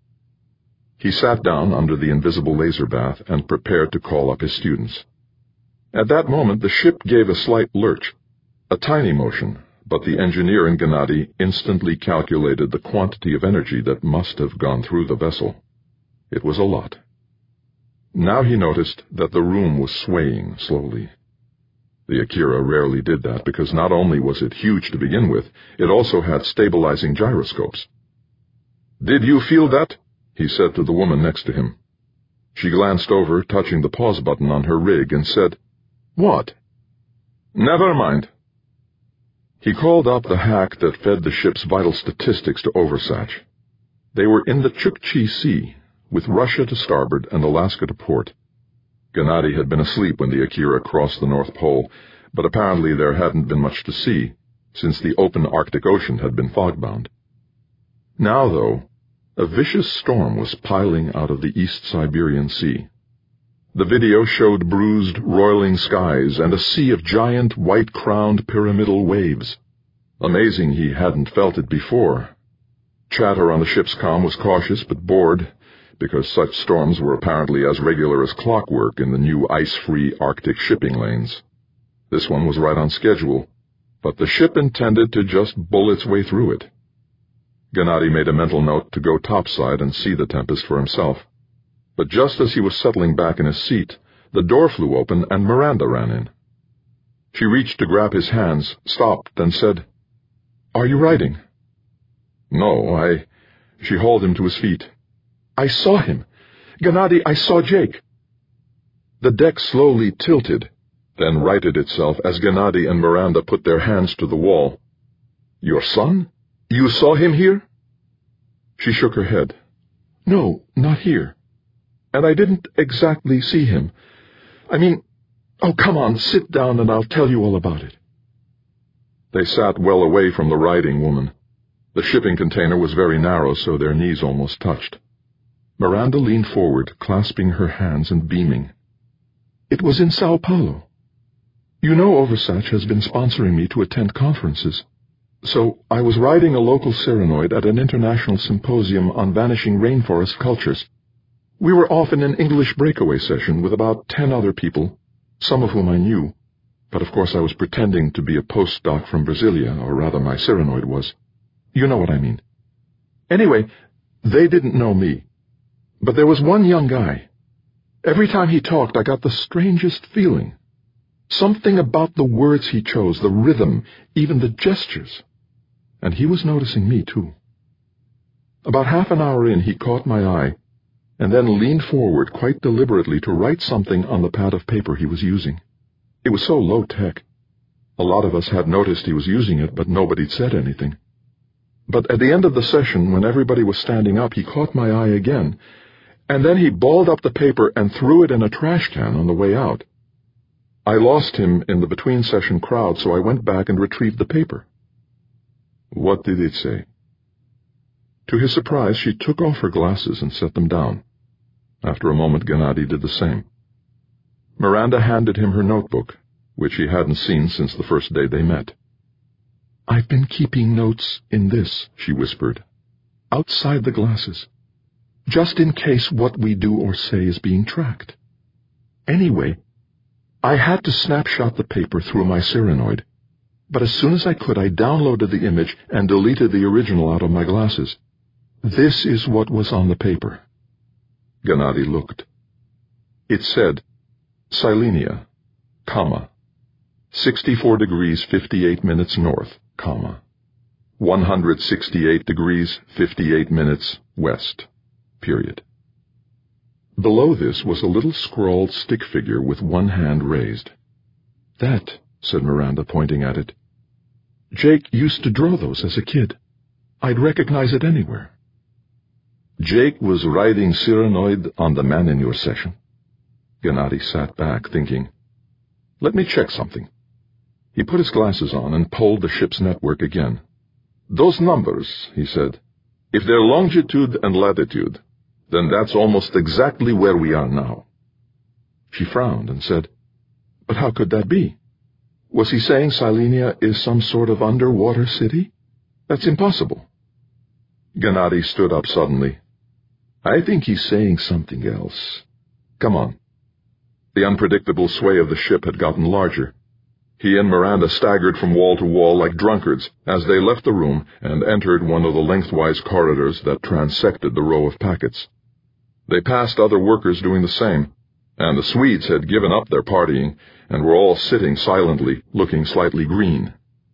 He sat down under the invisible laser bath and prepared to call up his students. At that moment, the ship gave a slight lurch, a tiny motion, but the engineer in Gennady instantly calculated the quantity of energy that must have gone through the vessel. It was a lot. Now he noticed that the room was swaying slowly. The Akira rarely did that because not only was it huge to begin with, it also had stabilizing gyroscopes. "Did you feel that?" he said to the woman next to him. She glanced over, touching the pause button on her rig, and said, "What?" "Never mind." He called up the hack that fed the ship's vital statistics to Oversatch. They were in the Chukchi Sea, with Russia to starboard and Alaska to port. Gennady had been asleep when the Akira crossed the North Pole, but apparently there hadn't been much to see, since the open Arctic Ocean had been fog-bound. Now, though, a vicious storm was piling out of the East Siberian Sea. The video showed bruised, roiling skies and a sea of giant, white-crowned pyramidal waves. Amazing he hadn't felt it before. Chatter on the ship's comm was cautious but bored, because such storms were apparently as regular as clockwork in the new ice-free Arctic shipping lanes. This one was right on schedule, but the ship intended to just bull its way through it. Gennady made a mental note to go topside and see the tempest for himself. But just as he was settling back in his seat, the door flew open and Miranda ran in. She reached to grab his hands, stopped, and said, "Are you writing?" "No, She hauled him to his feet. "I saw him. Gennady, I saw Jake." The deck slowly tilted, then righted itself as Gennady and Miranda put their hands to the wall. "Your son? You saw him here?" She shook her head. "No, not here. And I didn't exactly see him. Oh, come on, sit down and I'll tell you all about it." They sat well away from the riding woman. The shipping container was very narrow, so their knees almost touched. Miranda leaned forward, clasping her hands and beaming. "It was in Sao Paulo. You know Oversatch has been sponsoring me to attend conferences. So I was riding a local Cyranoid at an international symposium on vanishing rainforest cultures. We were off in an English breakaway session with about 10 other people, some of whom I knew, but of course I was pretending to be a postdoc from Brasilia, or rather my Cyranoid was. You know what I mean. Anyway, they didn't know me. But there was one young guy. Every time he talked, I got the strangest feeling. Something about the words he chose, the rhythm, even the gestures. And he was noticing me, too. About half an hour in, he caught my eye, and then leaned forward quite deliberately to write something on the pad of paper he was using. It was so low-tech. A lot of us had noticed he was using it, but nobody'd said anything. But at the end of the session, when everybody was standing up, he caught my eye again, and then he balled up the paper and threw it in a trash can on the way out. I lost him in the between-session crowd, so I went back and retrieved the paper. What did it say? To his surprise, she took off her glasses and set them down. After a moment, Gennady did the same. Miranda handed him her notebook, which he hadn't seen since the first day they met. "I've been keeping notes in this," she whispered, "outside the glasses, just in case what we do or say is being tracked. Anyway, I had to snapshot the paper through my Cyranoid, but as soon as I could, I downloaded the image and deleted the original out of my glasses. This is what was on the paper." Gennady looked. It said, Silenia, 64 degrees 58 minutes north, 168 degrees 58 minutes west, period. Below this was a little scrawled stick figure with one hand raised. "That," said Miranda, pointing at it. "Jake used to draw those as a kid. I'd recognize it anywhere." "Jake was riding Cyranoid on the man in your session?" Gennady sat back, thinking. "Let me check something." He put his glasses on and polled the ship's network again. "Those numbers," he said, "if they're longitude and latitude, then that's almost exactly where we are now." She frowned and said, "But how could that be? Was he saying Silenia is some sort of underwater city? That's impossible." Gennady stood up suddenly. "I think he's saying something else. Come on." The unpredictable sway of the ship had gotten larger. He and Miranda staggered from wall to wall like drunkards as they left the room and entered one of the lengthwise corridors that transected the row of packets. They passed other workers doing the same, and the Swedes had given up their partying and were all sitting silently, looking slightly green.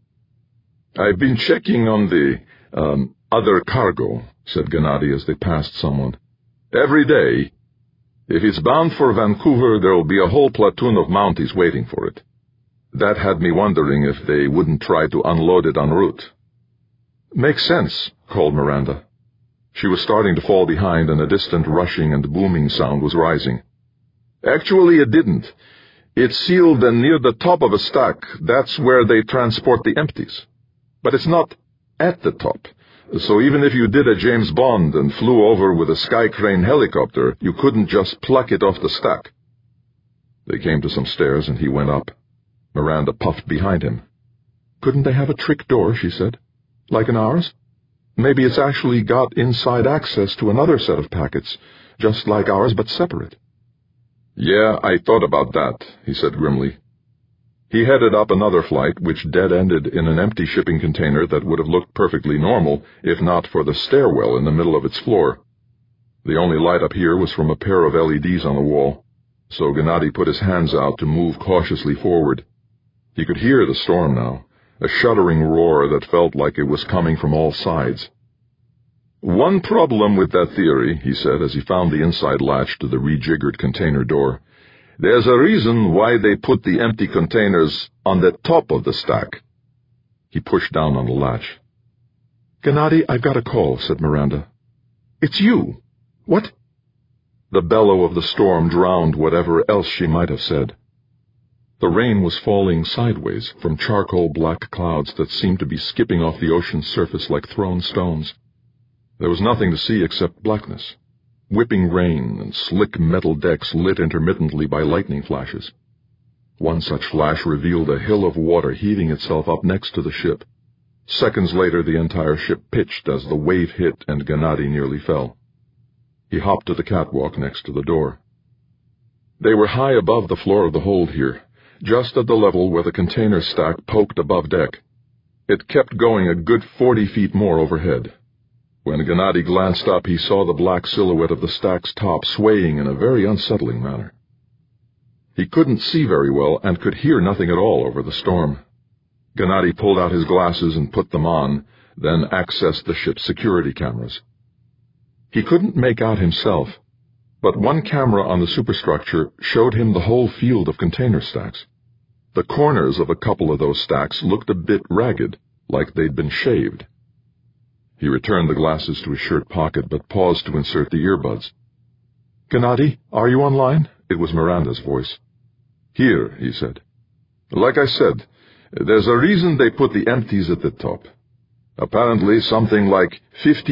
"I've been checking on the, other cargo," said Gennady as they passed someone. "Every day. If it's bound for Vancouver, there'll be a whole platoon of Mounties waiting for it. That had me wondering if they wouldn't try to unload it en route." "Makes sense," called Miranda. She was starting to fall behind, and a distant rushing and booming sound was rising. "Actually, it didn't. It's sealed and near the top of a stack. That's where they transport the empties. But it's not at the top. So even if you did a James Bond and flew over with a Sky Crane helicopter, you couldn't just pluck it off the stack." They came to some stairs, and he went up. Miranda puffed behind him. "Couldn't they have a trick door?" she said. "Like in ours? Maybe it's actually got inside access to another set of packets, just like ours but separate." "Yeah, I thought about that," he said grimly. He headed up another flight, which dead-ended in an empty shipping container that would have looked perfectly normal if not for the stairwell in the middle of its floor. The only light up here was from a pair of LEDs on the wall, so Gennady put his hands out to move cautiously forward. He could hear the storm now, a shuddering roar that felt like it was coming from all sides. "One problem with that theory," he said as he found the inside latch to the rejiggered container door. "There's a reason why they put the empty containers on the top of the stack." He pushed down on the latch. "Gennady, I've got a call," said Miranda. "It's you. What?" The bellow of the storm drowned whatever else she might have said. The rain was falling sideways from charcoal-black clouds that seemed to be skipping off the ocean's surface like thrown stones. There was nothing to see except blackness, whipping rain and slick metal decks lit intermittently by lightning flashes. One such flash revealed a hill of water heaving itself up next to the ship. Seconds later, the entire ship pitched as the wave hit and Gennady nearly fell. He hopped to the catwalk next to the door. They were high above the floor of the hold here, just at the level where the container stack poked above deck. It kept going a good 40 feet more overhead. When Gennady glanced up, he saw the black silhouette of the stack's top swaying in a very unsettling manner. He couldn't see very well and could hear nothing at all over the storm. Gennady pulled out his glasses and put them on, then accessed the ship's security cameras. He couldn't make out himself, but one camera on the superstructure showed him the whole field of container stacks. The corners of a couple of those stacks looked a bit ragged, like they'd been shaved. He returned the glasses to his shirt pocket, but paused to insert the earbuds. "Gennady, are you online?" It was Miranda's voice. "Here," he said. "Like I said, there's a reason they put the empties at the top. Apparently something like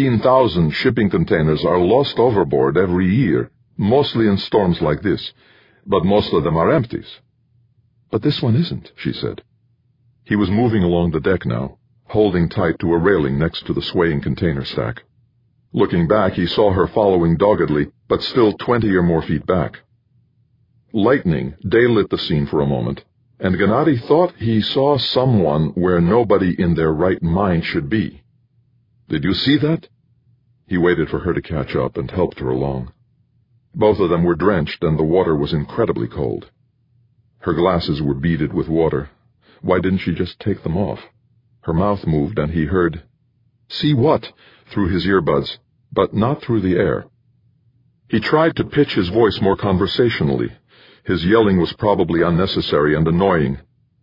15,000 shipping containers are lost overboard every year, mostly in storms like this, but most of them are empties." "But this one isn't," she said. He was moving along the deck now, holding tight to a railing next to the swaying container stack. Looking back, he saw her following doggedly, but still 20 or more feet back. Lightning daylit the scene for a moment, and Gennady thought he saw someone where nobody in their right mind should be. "Did you see that?" He waited for her to catch up and helped her along. Both of them were drenched, and the water was incredibly cold. Her glasses were beaded with water. Why didn't she just take them off? Her mouth moved, and he heard, "See what?" through his earbuds, but not through the air. He tried to pitch his voice more conversationally. His yelling was probably unnecessary and annoying.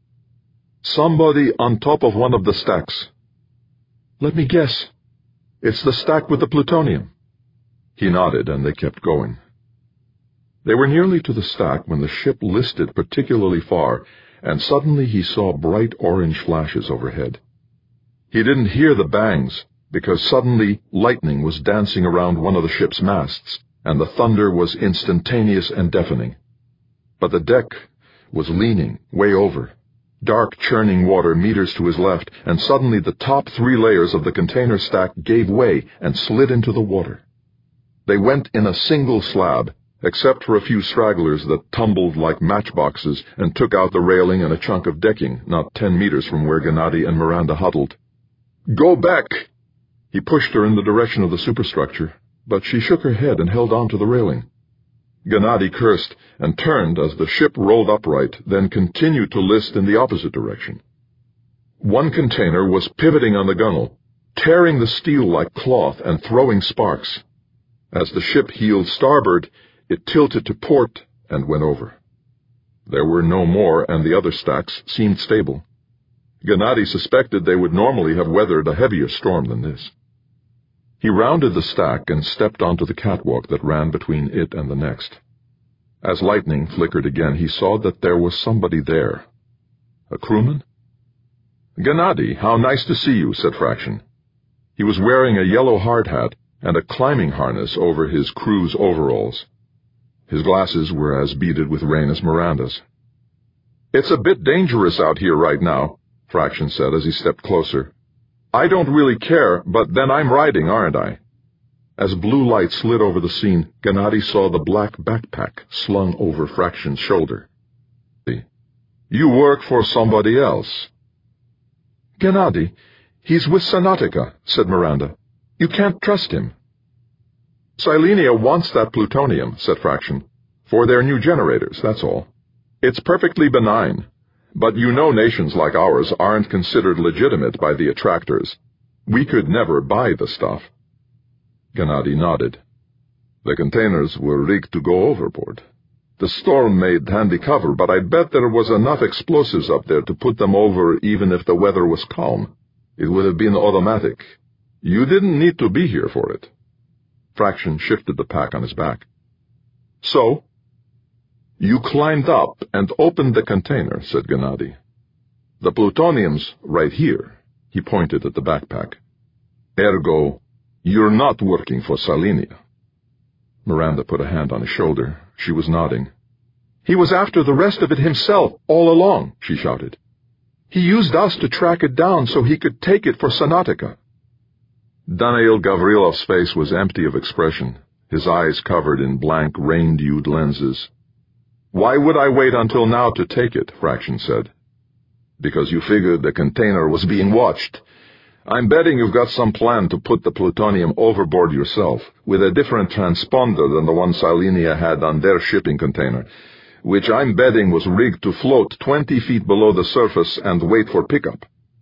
"Somebody on top of one of the stacks." "Let me guess. It's the stack with the plutonium." He nodded, and they kept going. They were nearly to the stack when the ship listed particularly far, and suddenly he saw bright orange flashes overhead. He didn't hear the bangs, because suddenly lightning was dancing around one of the ship's masts, and the thunder was instantaneous and deafening. But the deck was leaning way over, dark churning water meters to his left, and suddenly the top 3 layers of the container stack gave way and slid into the water. They went in a single slab, except for a few stragglers that tumbled like matchboxes and took out the railing and a chunk of decking not 10 meters from where Gennady and Miranda huddled. "Go back!" He pushed her in the direction of the superstructure, but she shook her head and held on to the railing. Gennady cursed and turned as the ship rolled upright, then continued to list in the opposite direction. One container was pivoting on the gunwale, tearing the steel like cloth and throwing sparks. As the ship heeled starboard, it tilted to port and went over. There were no more, and the other stacks seemed stable. Gennady suspected they would normally have weathered a heavier storm than this. He rounded the stack and stepped onto the catwalk that ran between it and the next. As lightning flickered again, he saw that there was somebody there. A crewman? "Gennady, how nice to see you," said Fraction. He was wearing a yellow hard hat and a climbing harness over his crew's overalls. His glasses were as beaded with rain as Miranda's. "It's a bit dangerous out here right now," Fraction said as he stepped closer. "I don't really care, but then I'm riding, aren't I?" As blue light slid over the scene, Gennady saw the black backpack slung over Fraction's shoulder. "You work for somebody else." "Gennady, he's with Sonatica," said Miranda. "You can't trust him." "Silenia wants that plutonium," said Fraction. "For their new generators, that's all. It's perfectly benign, but you know nations like ours aren't considered legitimate by the attractors. We could never buy the stuff." Gennady nodded. "The containers were rigged to go overboard. The storm made handy cover, but I bet there was enough explosives up there to put them over even if the weather was calm. It would have been automatic. You didn't need to be here for it." Fraction shifted the pack on his back. "So?" "You climbed up and opened the container," said Gennady. "The plutonium's right here." He pointed at the backpack. "Ergo, you're not working for Silenia." Miranda put a hand on his shoulder. She was nodding. "He was after the rest of it himself all along," she shouted. "He used us to track it down so he could take it for Sonatica." Daniil Gavrilov's face was empty of expression, his eyes covered in blank, rain-dewed lenses. "Why would I wait until now to take it?" Fraction said. "Because you figured the container was being watched. I'm betting you've got some plan to put the plutonium overboard yourself, with a different transponder than the one Silenia had on their shipping container, which I'm betting was rigged to float 20 feet below the surface and wait for pickup."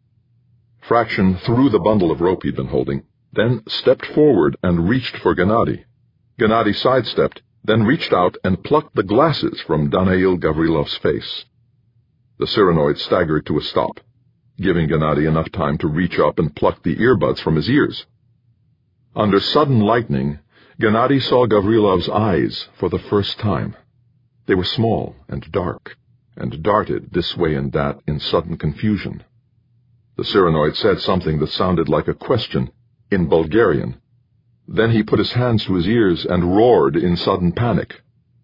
Fraction threw the bundle of rope he'd been holding, then stepped forward and reached for Gennady. Gennady sidestepped, then reached out and plucked the glasses from Daniil Gavrilov's face. The Cyranoid staggered to a stop, giving Gennady enough time to reach up and pluck the earbuds from his ears. Under sudden lightning, Gennady saw Gavrilov's eyes for the first time. They were small and dark, and darted this way and that in sudden confusion. The Cyranoid said something that sounded like a question, in Bulgarian. Then he put his hands to his ears and roared in sudden panic.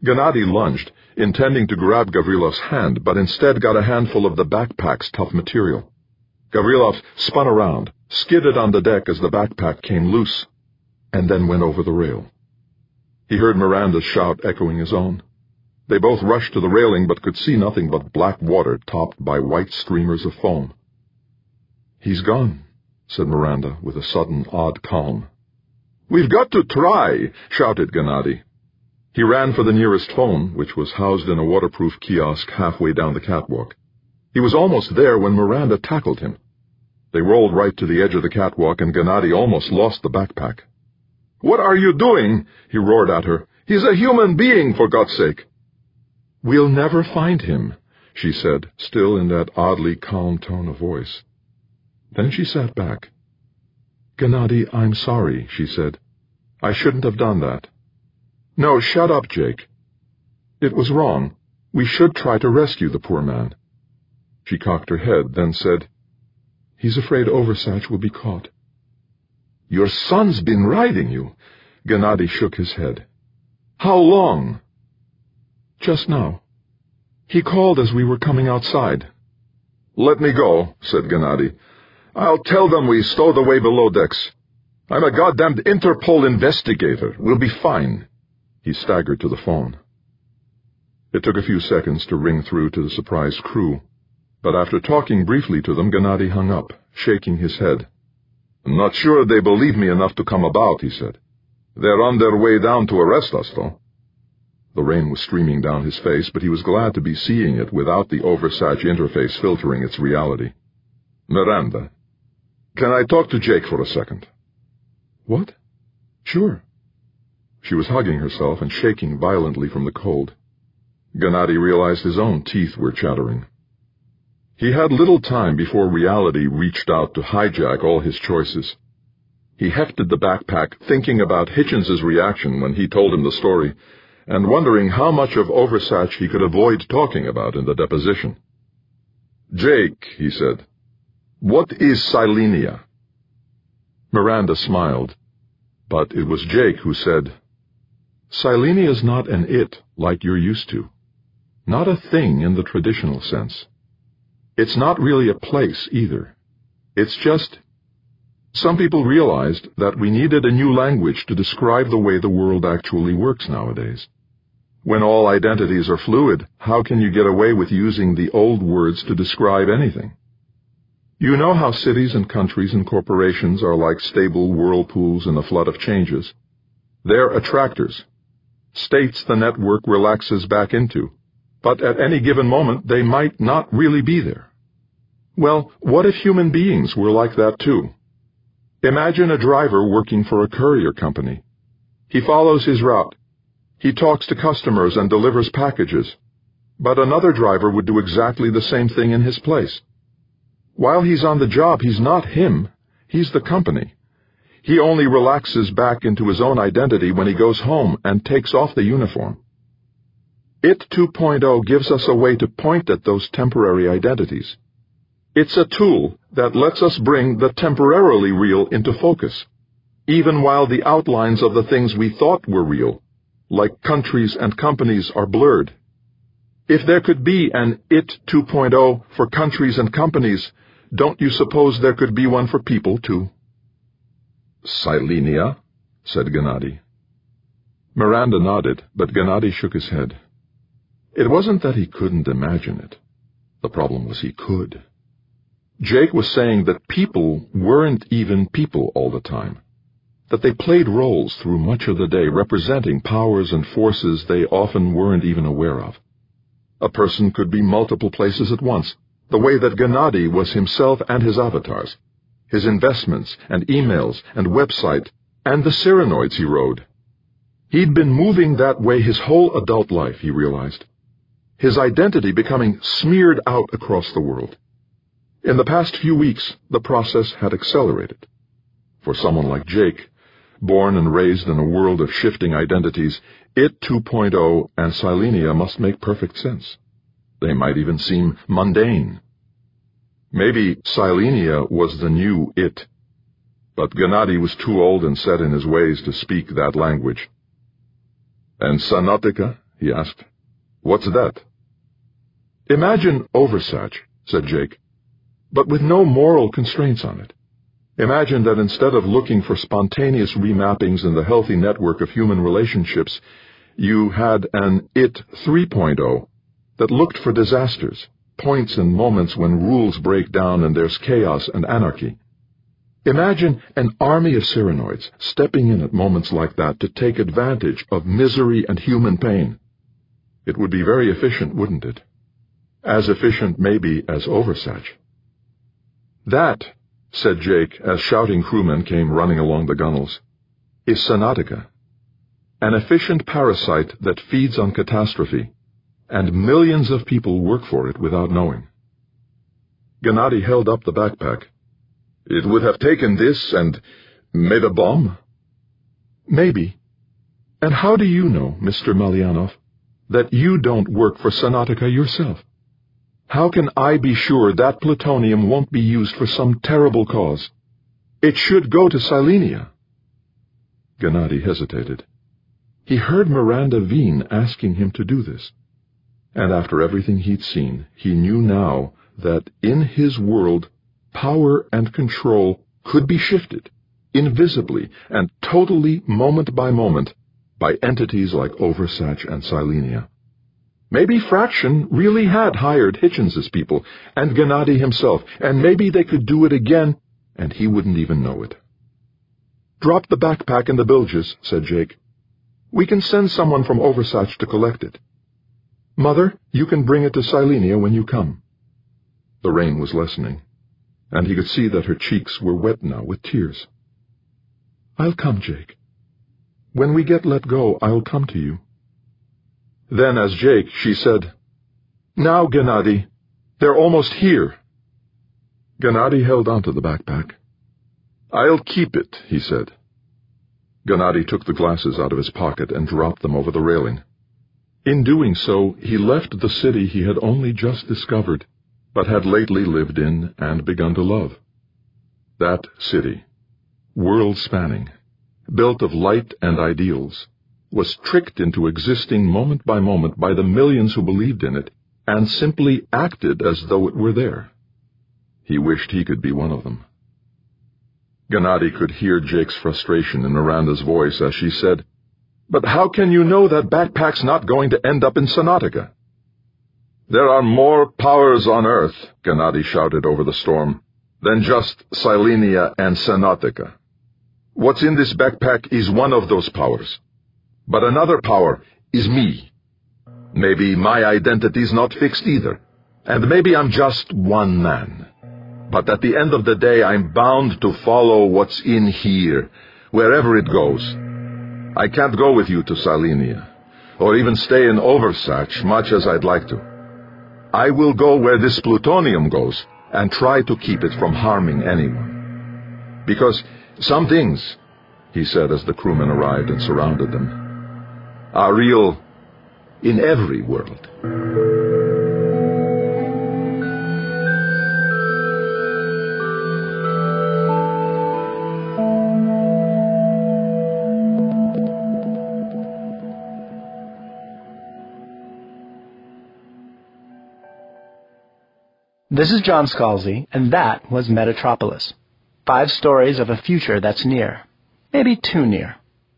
Gennady lunged, intending to grab Gavrilov's hand, but instead got a handful of the backpack's tough material. Gavrilov spun around, skidded on the deck as the backpack came loose, and then went over the rail. He heard Miranda's shout echoing his own. They both rushed to the railing but could see nothing but black water topped by white streamers of foam. "He's gone," said Miranda with a sudden, odd calm. "We've got to try," shouted Gennady. He ran for the nearest phone, which was housed in a waterproof kiosk halfway down the catwalk. He was almost there when Miranda tackled him. They rolled right to the edge of the catwalk, and Gennady almost lost the backpack. "What are you doing?" he roared at her. "He's a human being, for God's sake." "We'll never find him," she said, still in that oddly calm tone of voice. Then she sat back. "Gennady, I'm sorry," she said. "I shouldn't have done that." "No, shut up, Jake." "It was wrong. We should try to rescue the poor man." She cocked her head, then said, "He's afraid Oversatch will be caught." "Your son's been riding you." Gennady shook his head. "How long?" "Just now. He called as we were coming outside." "Let me go," said Gennady. "I'll tell them we stowed away below decks. I'm a goddamned Interpol investigator. We'll be fine." He staggered to the phone. It took a few seconds to ring through to the surprised crew, but after talking briefly to them, Gennady hung up, shaking his head. "I'm not sure they believe me enough to come about," he said. "They're on their way down to arrest us, though." The rain was streaming down his face, but he was glad to be seeing it without the Oversatch interface filtering its reality. "Miranda, can I talk to Jake for a second?" "What? Sure." She was hugging herself and shaking violently from the cold. Gennady realized his own teeth were chattering. He had little time before reality reached out to hijack all his choices. He hefted the backpack, thinking about Hitchens's reaction when he told him the story, and wondering how much of Oversatch he could avoid talking about in the deposition. "Jake," he said, "what is Silenia?" Miranda smiled, but it was Jake who said, "Silenia is not an it like you're used to. Not a thing in the traditional sense. It's not really a place either. It's just... Some people realized that we needed a new language to describe the way the world actually works nowadays. When all identities are fluid, how can you get away with using the old words to describe anything? You know how cities and countries and corporations are like stable whirlpools in a flood of changes. They're attractors, states the network relaxes back into, but at any given moment they might not really be there. Well, what if human beings were like that too? Imagine a driver working for a courier company. He follows his route. He talks to customers and delivers packages. But another driver would do exactly the same thing in his place. While he's on the job, he's not him. He's the company. He only relaxes back into his own identity when he goes home and takes off the uniform. IT 2.0 gives us a way to point at those temporary identities. It's a tool that lets us bring the temporarily real into focus, even while the outlines of the things we thought were real, like countries and companies, are blurred. If there could be an IT 2.0 for countries and companies, don't you suppose there could be one for people too? "Silenia," said Gennady. Miranda nodded, but Gennady shook his head. It wasn't that he couldn't imagine it. The problem was he could. Jake was saying that people weren't even people all the time, that they played roles through much of the day representing powers and forces they often weren't even aware of. A person could be multiple places at once, the way that Gennady was himself and his avatars, his investments and emails and website, and the Cyranoids he rode. He'd been moving that way his whole adult life, he realized. His identity becoming smeared out across the world. In the past few weeks, the process had accelerated. For someone like Jake, born and raised in a world of shifting identities, IT 2.0 and Silenia must make perfect sense. They might even seem mundane. Maybe Silenia was the new it, but Gennady was too old and set in his ways to speak that language. "And Sanotica?" he asked. "What's that?" "Imagine Oversatch," said Jake, "but with no moral constraints on it. Imagine that instead of looking for spontaneous remappings in the healthy network of human relationships, you had an IT 3.0 that looked for disasters, points and moments when rules break down and there's chaos and anarchy. Imagine an army of Cyranoids stepping in at moments like that to take advantage of misery and human pain. It would be very efficient, wouldn't it? As efficient, maybe, as Oversatch." "That," said Jake as shouting crewmen came running along the gunnels, "is Sonatica. An efficient parasite that feeds on catastrophe, and millions of people work for it without knowing." Gennady held up the backpack. "It would have taken this and made a bomb?" "Maybe. And how do you know, Mr. Malianov, that you don't work for Sonatica yourself? How can I be sure that plutonium won't be used for some terrible cause? It should go to Silenia." Gennady hesitated. He heard Miranda Veen asking him to do this. And after everything he'd seen, he knew now that in his world, power and control could be shifted, invisibly and totally moment by moment, by entities like Oversatch and Silenia. Maybe Fraction really had hired Hitchens's people and Gennady himself, and maybe they could do it again, and he wouldn't even know it. "Drop the backpack in the bilges," said Jake. "We can send someone from Oversatch to collect it. Mother, you can bring it to Silenia when you come." The rain was lessening, and he could see that her cheeks were wet now with tears. "I'll come, Jake. When we get let go, I'll come to you." Then, as Jake, she said, "Now, Gennady, they're almost here." Gennady held onto the backpack. "I'll keep it," he said. Gennady took the glasses out of his pocket and dropped them over the railing. In doing so, he left the city he had only just discovered, but had lately lived in and begun to love. That city, world-spanning, built of light and ideals, was tricked into existing moment by the millions who believed in it and simply acted as though it were there. He wished he could be one of them. Gennady could hear Jake's frustration in Miranda's voice as she said, "But how can you know that backpack's not going to end up in Sonatica?" "There are more powers on Earth," Gennady shouted over the storm, "than just Silenia and Sonatica. What's in this backpack is one of those powers. But another power is me. Maybe my identity's not fixed either, and maybe I'm just one man. But at the end of the day, I'm bound to follow what's in here, wherever it goes. I can't go with you to Silenia, or even stay in Oversatch, much as I'd like to. I will go where this plutonium goes, and try to keep it from harming anyone. Because some things," he said as the crewmen arrived and surrounded them, "are real in every world." This is John Scalzi, and that was Metatropolis. 5 stories of a future that's near. Maybe too near.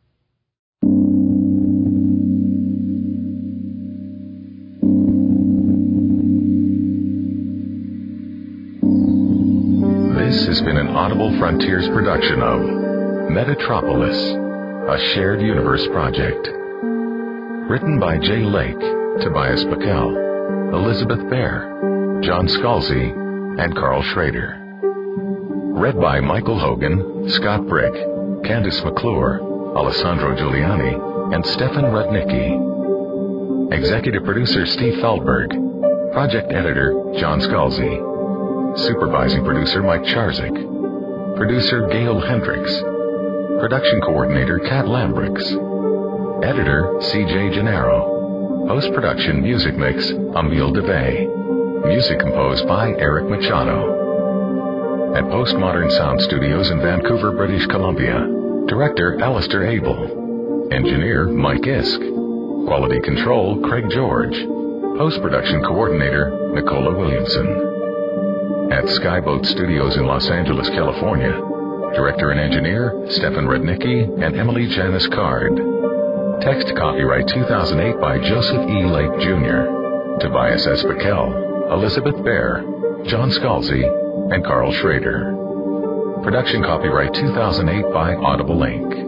This has been an Audible Frontiers production of Metatropolis, a shared universe project. Written by Jay Lake, Tobias Backel, Elizabeth Baer, John Scalzi, and Carl Schrader. Read by Michael Hogan, Scott Brick, Candice McClure, Alessandro Giuliani, and Stefan Rudnicki. Executive producer Steve Feldberg. Project editor John Scalzi. Supervising producer Mike Charzik. Producer Gail Hendricks. Production coordinator Kat Lambricks. Editor C.J. Gennaro. Post-production music mix Emile DeVay. Music composed by Eric Machado. At Postmodern Sound Studios in Vancouver, British Columbia. Director Alistair Abel. Engineer Mike Isk. Quality Control, Craig George. Post-Production Coordinator, Nicola Williamson. At Skyboat Studios in Los Angeles, California, Director and Engineer, Stefan Rudnicki and Emily Janice Card. Text copyright 2008 by Joseph E. Lake, Jr., Tobias S. Bickel, Elizabeth Baer, John Scalzi, and Carl Schrader. Production copyright 2008 by Audible Inc.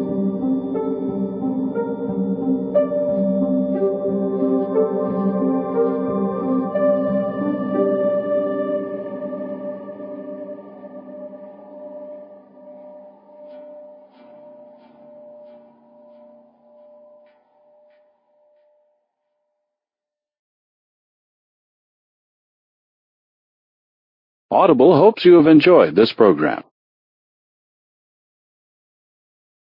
Audible hopes you have enjoyed this program.